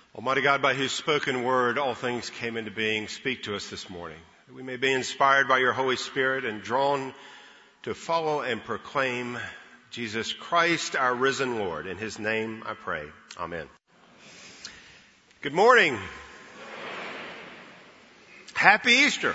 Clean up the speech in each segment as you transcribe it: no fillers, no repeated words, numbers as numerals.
Almighty God, by whose spoken word all things came into being, speak to us this morning, that we may be inspired by your Holy Spirit and drawn to follow and proclaim Jesus Christ, our risen Lord. In his name I pray. Amen. Good morning. Happy Easter.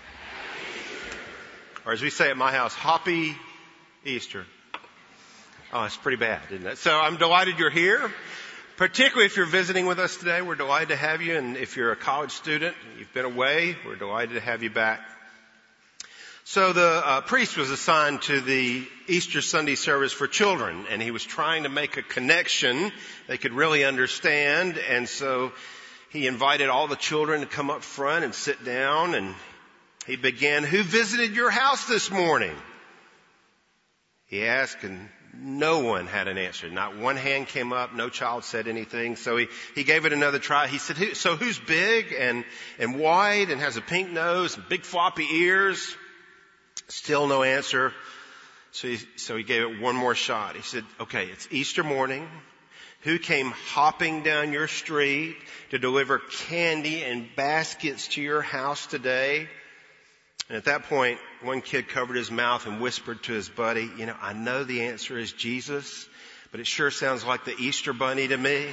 Or as we say at my house, Hoppy Easter. Oh, it's pretty bad, isn't it? So I'm delighted you're here. Particularly if you're visiting with us today, we're delighted to have you. And if you're a college student, you've been away, we're delighted to have you back. So the priest was assigned to the Easter Sunday service for children, and he was trying to make a connection they could really understand. And so he invited all the children to come up front and sit down, and he began, "Who visited your house this morning?" He asked, and no one had an answer. Not one hand came up. No child said anything. So he gave it another try. He said, who's big and white and has a pink nose and big floppy ears? Still no answer. So he gave it one more shot. He said, okay, it's Easter morning. Who came hopping down your street to deliver candy and baskets to your house today? And at that point, one kid covered his mouth and whispered to his buddy, I know the answer is Jesus, but it sure sounds like the Easter Bunny to me.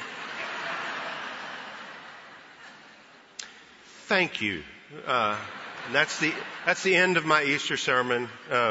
Thank you. That's the end of my Easter sermon.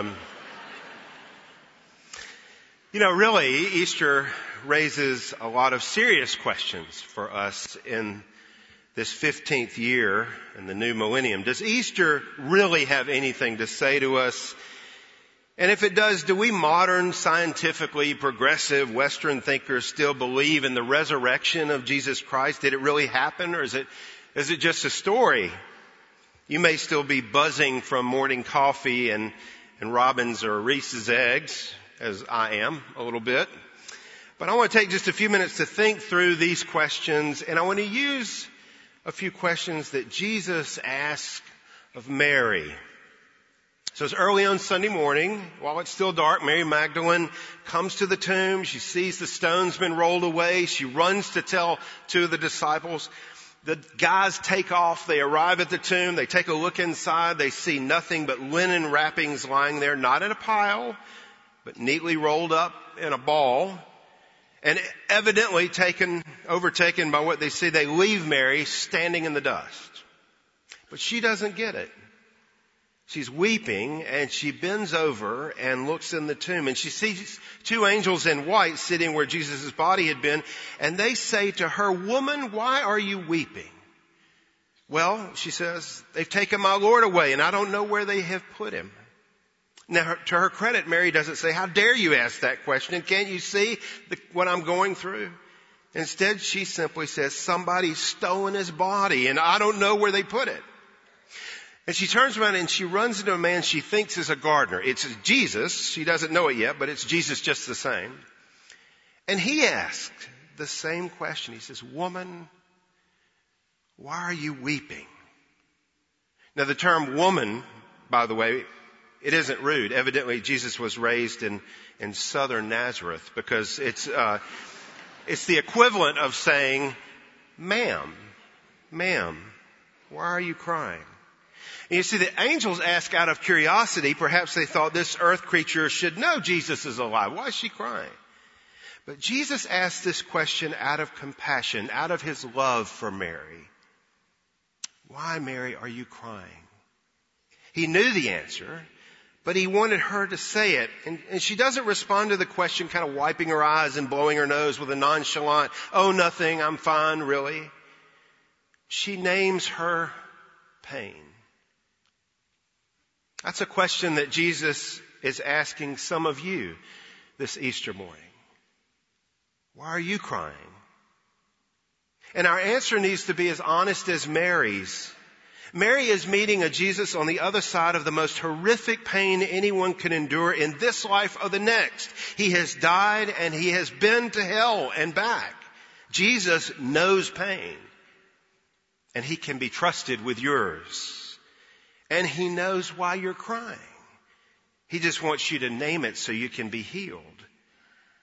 Really, Easter raises a lot of serious questions for us in this 15th year in the new millennium. Does Easter really have anything to say to us? And if it does, do we modern, scientifically progressive Western thinkers still believe in the resurrection of Jesus Christ? Did it really happen, or is it just a story? You may still be buzzing from morning coffee and Robin's or Reese's eggs, as I am a little bit. But I want to take just a few minutes to think through these questions, and I want to use a few questions that Jesus asked of Mary. So it's early on Sunday morning, while it's still dark, Mary Magdalene comes to the tomb. She sees the stone's been rolled away. She runs to tell two of the disciples. The guys take off. They arrive at the tomb. They take a look inside. They see nothing but linen wrappings lying there, not in a pile, but neatly rolled up in a ball. And evidently overtaken by what they see, they leave Mary standing in the dust. But she doesn't get it. She's weeping, and she bends over and looks in the tomb, and she sees two angels in white sitting where Jesus' body had been, and they say to her, "Woman, why are you weeping?" "Well," she says, "they've taken my Lord away, and I don't know where they have put him." Now, to her credit, Mary doesn't say, "How dare you ask that question? Can't you see what I'm going through?" Instead, she simply says, "Somebody's stolen his body, and I don't know where they put it." And she turns around and she runs into a man she thinks is a gardener. It's Jesus. She doesn't know it yet, but it's Jesus just the same. And he asked the same question. He says, "Woman, why are you weeping?" Now, the term woman, by the way, it isn't rude. Evidently, Jesus was raised in southern Nazareth, because it's the equivalent of saying, ma'am, why are you crying?" And you see, the angels ask out of curiosity. Perhaps they thought this earth creature should know Jesus is alive. Why is she crying? But Jesus asked this question out of compassion, out of his love for Mary. "Why, Mary, are you crying?" He knew the answer, but he wanted her to say it. And she doesn't respond to the question kind of wiping her eyes and blowing her nose with a nonchalant, "Oh, nothing, I'm fine, really." She names her pain. That's a question that Jesus is asking some of you this Easter morning. Why are you crying? And our answer needs to be as honest as Mary's. Mary is meeting a Jesus on the other side of the most horrific pain anyone can endure in this life or the next. He has died and he has been to hell and back. Jesus knows pain, and he can be trusted with yours. And he knows why you're crying. He just wants you to name it so you can be healed.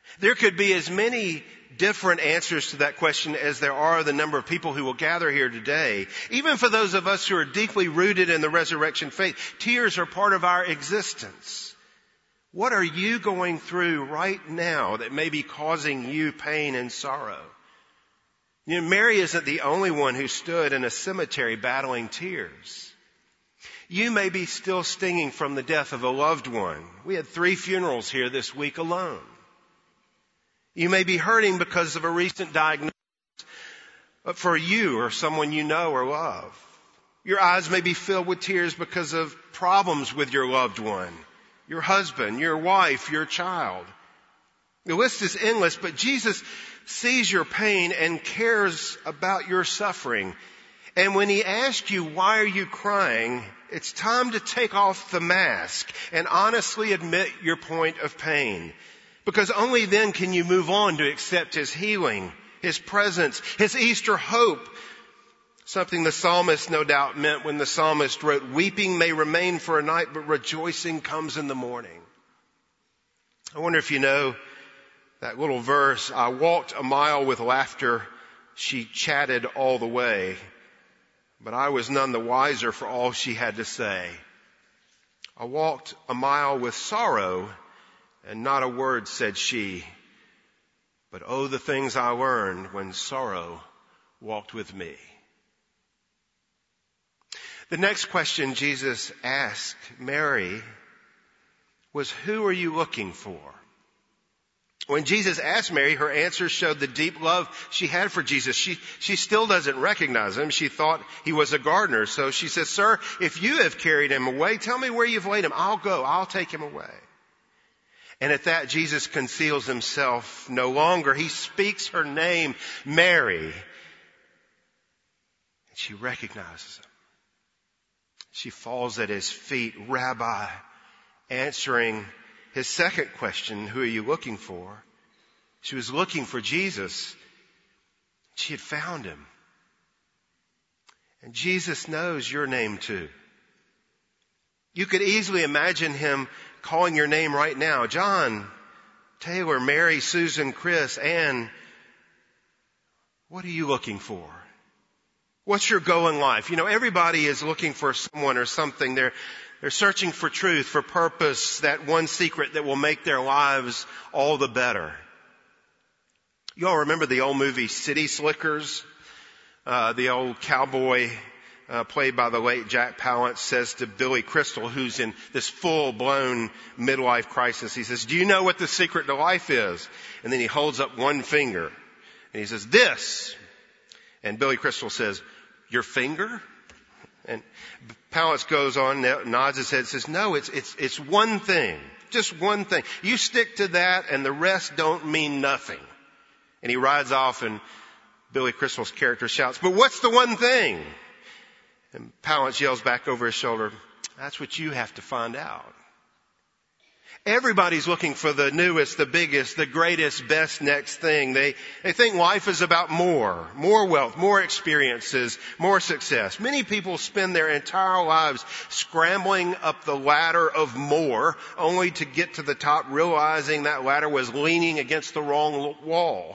There could be as many different answers to that question as there are the number of people who will gather here today. Even for those of us who are deeply rooted in the resurrection faith, tears are part of our existence. What are you going through right now that may be causing you pain and sorrow? You know, Mary isn't the only one who stood in a cemetery battling tears. You may be still stinging from the death of a loved one. We had 3 funerals here this week alone. You may be hurting because of a recent diagnosis for you or someone you know or love. Your eyes may be filled with tears because of problems with your loved one, your husband, your wife, your child. The list is endless, but Jesus sees your pain and cares about your suffering. And when he asks you, why are you crying? It's time to take off the mask and honestly admit your point of pain. Because only then can you move on to accept his healing, his presence, his Easter hope. Something the psalmist no doubt meant when the psalmist wrote, weeping may remain for a night, but rejoicing comes in the morning. I wonder if you know that little verse, I walked a mile with laughter, she chatted all the way, but I was none the wiser for all she had to say. I walked a mile with sorrow, and not a word said she, but oh, the things I learned when sorrow walked with me. The next question Jesus asked Mary was, who are you looking for? When Jesus asked Mary, her answer showed the deep love she had for Jesus. She still doesn't recognize him. She thought he was a gardener. So she says, sir, if you have carried him away, tell me where you've laid him. I'll go. I'll take him away. And at that, Jesus conceals himself no longer. He speaks her name, Mary. And she recognizes him. She falls at his feet, Rabbi, answering his second question, who are you looking for? She was looking for Jesus. She had found him. And Jesus knows your name too. You could easily imagine him calling your name right now. John, Taylor, Mary, Susan, Chris, Ann. What are you looking for? What's your goal in life? You know, everybody is looking for someone or something. They're searching for truth, for purpose, that one secret that will make their lives all the better. You all remember the old movie City Slickers? The old cowboy played by the late Jack Palance says to Billy Crystal, who's in this full-blown midlife crisis, he says, do you know what the secret to life is? And then he holds up one finger and he says, this. And Billy Crystal says, your finger? And Palance goes on, nods his head, says, no, it's one thing. Just one thing. You stick to that and the rest don't mean nothing. And he rides off and Billy Crystal's character shouts, but what's the one thing? And Palance yells back over his shoulder, that's what you have to find out. Everybody's looking for the newest, the biggest, the greatest, best next thing. They think life is about more wealth, more experiences, more success. Many people spend their entire lives scrambling up the ladder of more, only to get to the top realizing that ladder was leaning against the wrong wall.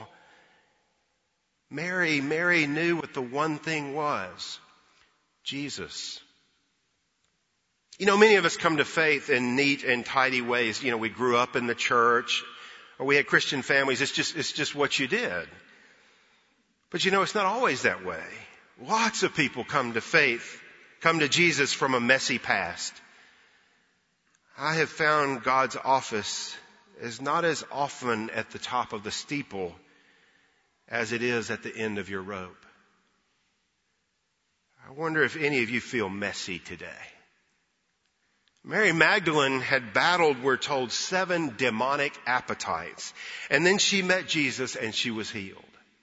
Mary knew what the one thing was. Jesus. You know, many of us come to faith in neat and tidy ways. You know, we grew up in the church or we had Christian families. It's just what you did. But you know, it's not always that way. Lots of people come to faith, come to Jesus from a messy past. I have found God's office is not as often at the top of the steeple as it is at the end of your rope. I wonder if any of you feel messy today. Mary Magdalene had battled, we're told, 7 demonic appetites. And then she met Jesus and she was healed.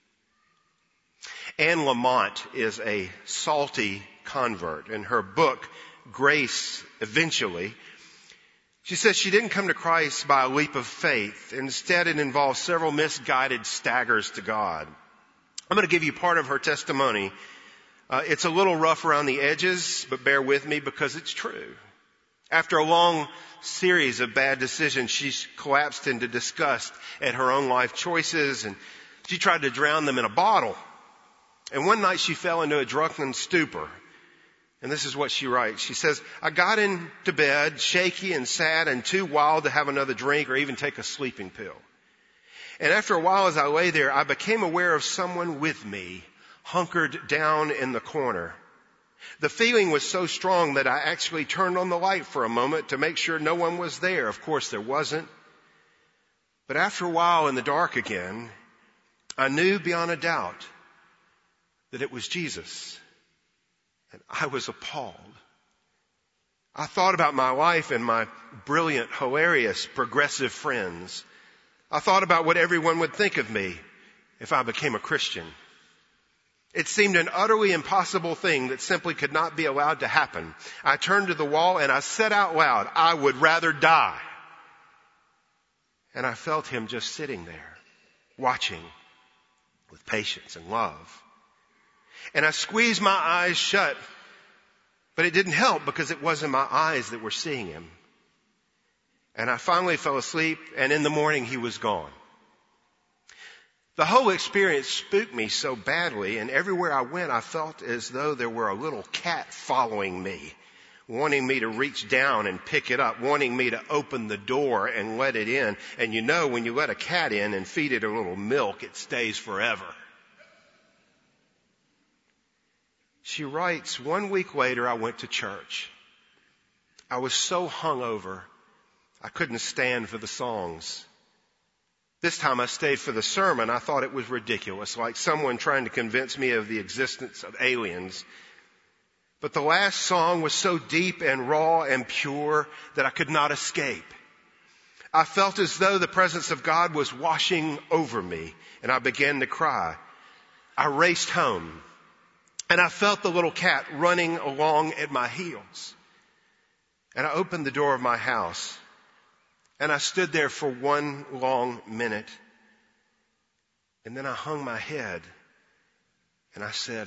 Anne Lamott is a salty convert. In her book, Grace Eventually, she says she didn't come to Christ by a leap of faith. Instead, it involved several misguided staggers to God. I'm going to give you part of her testimony. It's a little rough around the edges, but bear with me because it's true. After a long series of bad decisions, she collapsed into disgust at her own life choices, and she tried to drown them in a bottle. And one night she fell into a drunken stupor. And this is what she writes. She says, I got into bed shaky and sad and too wild to have another drink or even take a sleeping pill. And after a while, as I lay there, I became aware of someone with me, hunkered down in the corner. The feeling was so strong that I actually turned on the light for a moment to make sure no one was there. Of course, there wasn't. But after a while in the dark again, I knew beyond a doubt that it was Jesus. And I was appalled. I thought about my life and my brilliant, hilarious, progressive friends. I thought about what everyone would think of me if I became a Christian. It seemed an utterly impossible thing that simply could not be allowed to happen. I turned to the wall and I said out loud, I would rather die. And I felt him just sitting there, watching with patience and love. And I squeezed my eyes shut, but it didn't help because it wasn't my eyes that were seeing him. And I finally fell asleep, and in the morning he was gone. The whole experience spooked me so badly, and everywhere I went I felt as though there were a little cat following me, wanting me to reach down and pick it up, wanting me to open the door and let it in. And you know, when you let a cat in and feed it a little milk, it stays forever. She writes, 1 week later I went to church. I was so hungover, I couldn't stand for the songs. This time I stayed for the sermon. I thought it was ridiculous, like someone trying to convince me of the existence of aliens. But the last song was so deep and raw and pure that I could not escape. I felt as though the presence of God was washing over me, and I began to cry. I raced home, and I felt the little cat running along at my heels. And I opened the door of my house. And I stood there for 1 long minute. And then I hung my head and I said,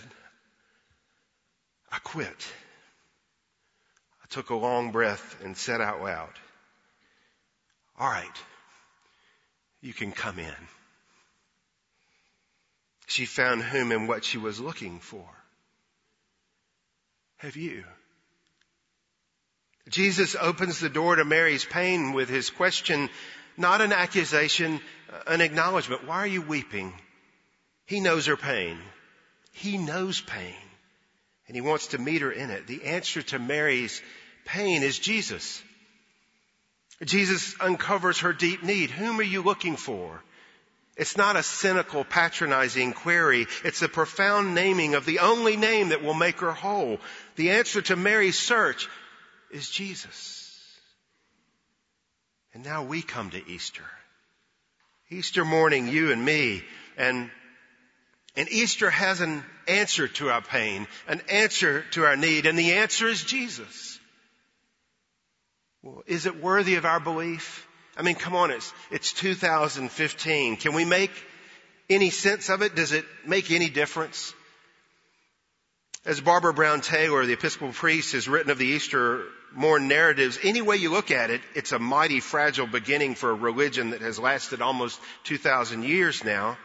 I quit. I took a long breath and said out loud, all right, you can come in. She found whom and what she was looking for. Have you? Jesus opens the door to Mary's pain with his question, not an accusation, an acknowledgement. Why are you weeping? He knows her pain. He knows pain. And he wants to meet her in it. The answer to Mary's pain is Jesus. Jesus uncovers her deep need. Whom are you looking for? It's not a cynical, patronizing query. It's a profound naming of the only name that will make her whole. The answer to Mary's search is Jesus. And now we come to Easter. Easter morning, you and me. And Easter has an answer to our pain, an answer to our need, and the answer is Jesus. Well, is it worthy of our belief? I mean, come on, it's 2015. Can we make any sense of it? Does it make any difference? As Barbara Brown Taylor, the Episcopal priest, has written of the Easter morn narratives, any way you look at it, it's a mighty fragile beginning for a religion that has lasted almost 2,000 years now.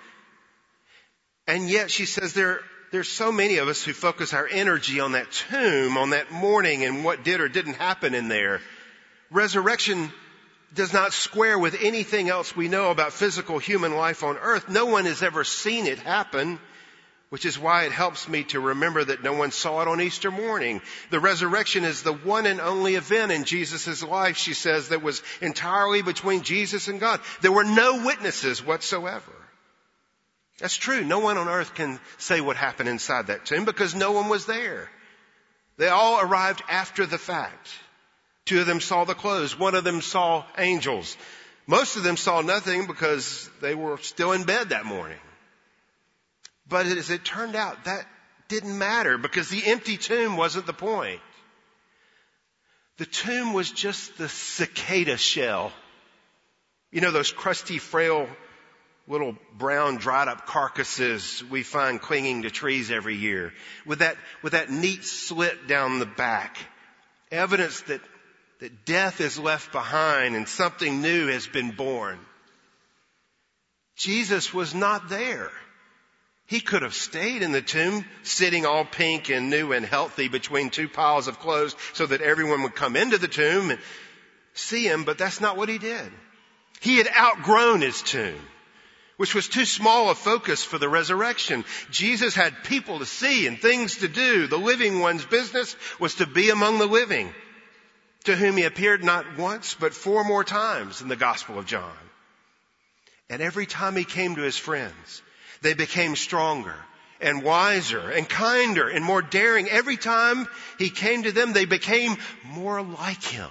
And yet, she says, there's so many of us who focus our energy on that tomb, on that morning, and what did or didn't happen in there. Resurrection does not square with anything else we know about physical human life on earth. No one has ever seen it happen, which is why it helps me to remember that no one saw it on Easter morning. The resurrection is the one and only event in Jesus' life, she says, that was entirely between Jesus and God. There were no witnesses whatsoever. That's true. No one on earth can say what happened inside that tomb because no one was there. They all arrived after the fact. 2 of them saw the clothes. 1 of them saw angels. Most of them saw nothing because they were still in bed that morning. But as it turned out, that didn't matter because the empty tomb wasn't the point. The tomb was just the cicada shell. You know, those crusty, frail, little brown, dried up carcasses we find clinging to trees every year with that neat slit down the back. Evidence that that death is left behind and something new has been born. Jesus was not there. He could have stayed in the tomb, sitting all pink and new and healthy between two piles of clothes so that everyone would come into the tomb and see him, but that's not what he did. He had outgrown his tomb, which was too small a focus for the resurrection. Jesus had people to see and things to do. The living one's business was to be among the living, to whom he appeared not once, but 4 more times in the Gospel of John. And every time he came to his friends, they became stronger and wiser and kinder and more daring. Every time he came to them, they became more like him.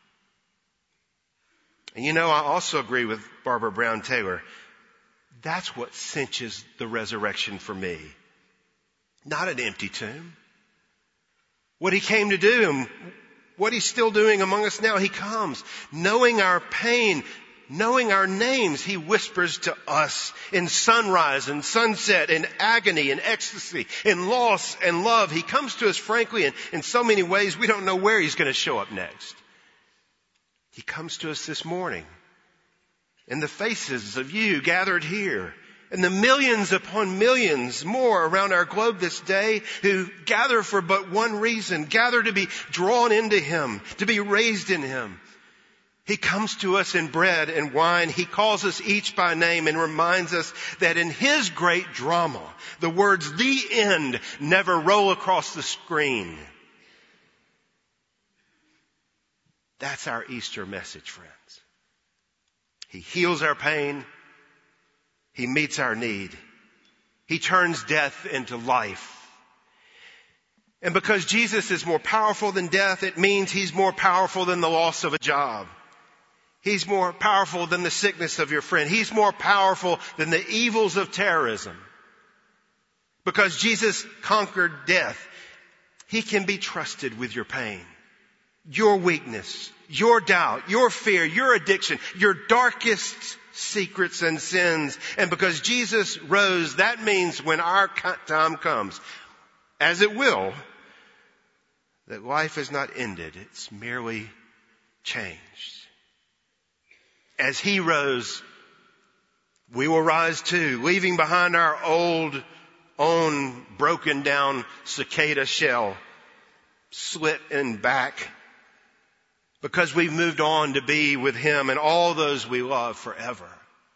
And you know, I also agree with Barbara Brown Taylor. That's what cinches the resurrection for me. Not an empty tomb. What he came to do and what he's still doing among us now. He comes knowing our pain, knowing our names. He whispers to us in sunrise and sunset, in agony and ecstasy, in loss and love. He comes to us frankly and in so many ways we don't know where he's going to show up next. He comes to us this morning in the faces of you gathered here and the millions upon millions more around our globe this day who gather for but one reason, gather to be drawn into him, to be raised in him. He comes to us in bread and wine. He calls us each by name and reminds us that in his great drama, the words "the end" never roll across the screen. That's our Easter message, friends. He heals our pain. He meets our need. He turns death into life. And because Jesus is more powerful than death, it means he's more powerful than the loss of a job. He's more powerful than the sickness of your friend. He's more powerful than the evils of terrorism. Because Jesus conquered death, he can be trusted with your pain, your weakness, your doubt, your fear, your addiction, your darkest secrets and sins. And because Jesus rose, that means when our time comes, as it will, that life is not ended. It's merely changed. As he rose, we will rise too, leaving behind our own broken down cicada shell, slit in back, because we've moved on to be with him and all those we love forever.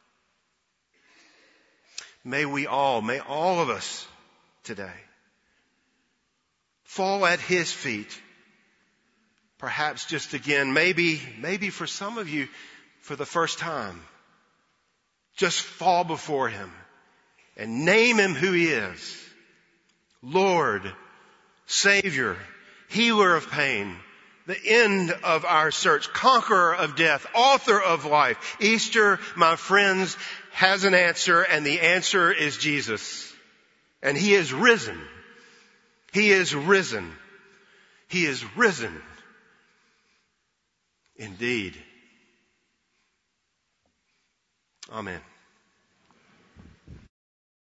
May all of us today fall at his feet. Perhaps just again, maybe for some of you for the first time, just fall before him and name him who he is. Lord, Savior, healer of pain, the end of our search, conqueror of death, author of life. Easter, my friends, has an answer, and the answer is Jesus. And he is risen. He is risen. He is risen. Indeed. Amen.